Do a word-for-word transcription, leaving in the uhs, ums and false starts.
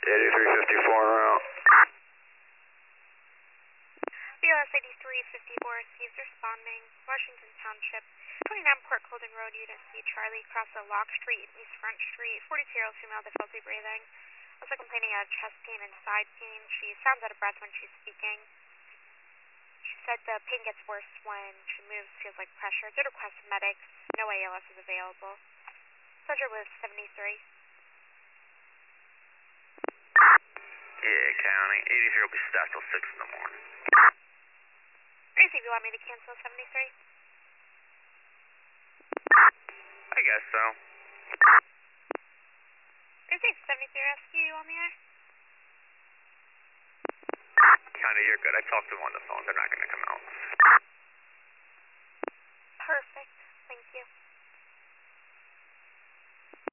eighty-three fifty-four route. B L S eighty-three fifty-four, Steve's responding. Washington Township, twenty-nine Port Colden Road, Unit C, Charlie, across the Lock Street and East Front Street. forty-two-year-old female, difficulty breathing. Also complaining of chest pain and side pain. She sounds out of breath when she's speaking. She said the pain gets worse when she moves, feels like pressure. Did request medics. No A L S is available. Subject was seventy-three. Yeah, County. eighty-three will be staffed till six in the morning. Tracy, if you want me to cancel seventy-three? I guess so. Tracy, seventy-three Rescue, you on the air? County, you're good. I talked to them on the phone. They're not going to come out. Perfect. Thank you.